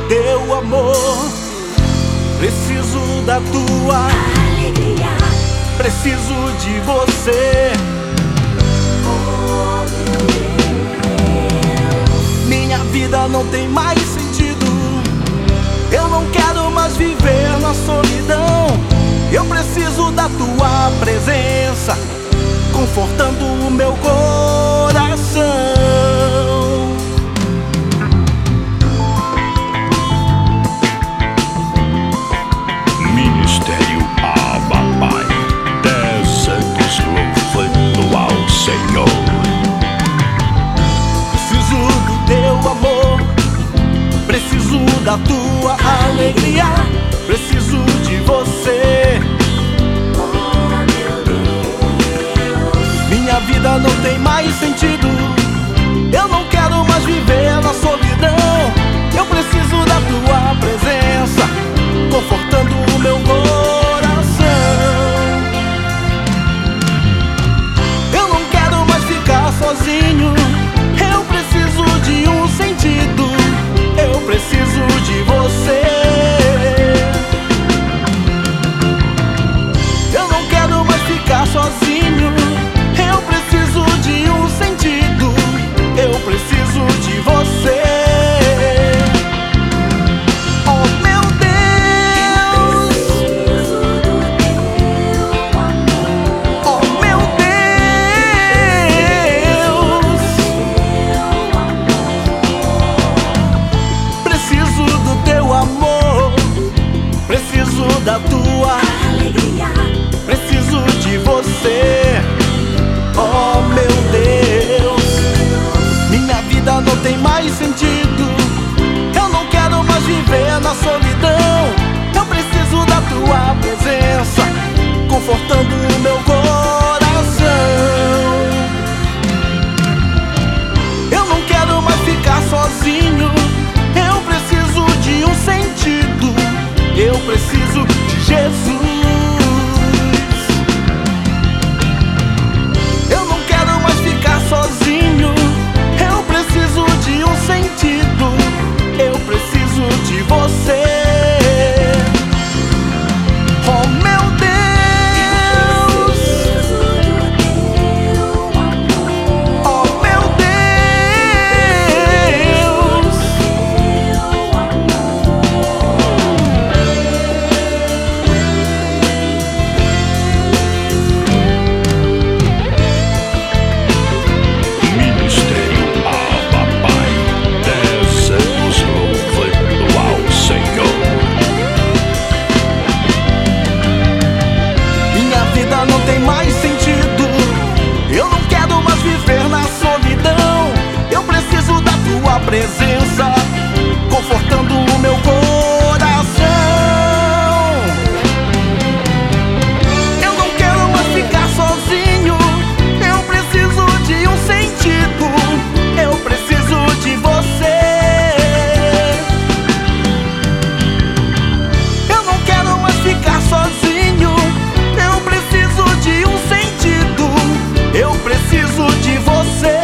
teu amor, preciso da tua alegria, preciso de você. oh meu Deus. Minha vida não tem mais sentido, eu não quero mais viver na solidão. Eu preciso da tua presença, confortando o meu coração. Ministério Abapai, 10 anos louvando ao Senhor. Preciso do teu amor, preciso da tua alegria, preciso de você. Oh meu Deus. Minha vida não tem mais sentido, eu não quero mais viver na solidão. Eu preciso da tua presença, confortando o meu coração. Eu não quero mais ficar sozinho, eu preciso de um sentido, eu preciso de você. Eu não quero mais ficar sozinho, eu preciso de um sentido, eu preciso de você. Oh meu Deus, Preciso do teu amor, oh meu Deus, teu amor. preciso do teu amor, preciso da tua, Alegria, preciso de você. Oh meu Deus, minha vida não tem mais sentido, eu não quero mais viver na solidão. Eu preciso da tua presença, confortando o meu coração. Eu não quero mais ficar sozinho, eu preciso de um sentido, eu preciso de Jesus. Eu não quero mais ficar sozinho, eu preciso de um sentido, eu preciso de você. Oh meu Deus, preciso do teu amor, oh meu Deus, teu amor. Ministério Abapai, 10 anos louvando ao Senhor. minha vida não tem mais sentido, eu não quero mais viver na solidão. Eu preciso da tua presença, confortando o meu coração. Eu não quero mais ficar sozinho, eu preciso de um sentido, eu preciso de você. Eu não quero mais ficar sozinho, eu preciso de um sentido, eu preciso de você.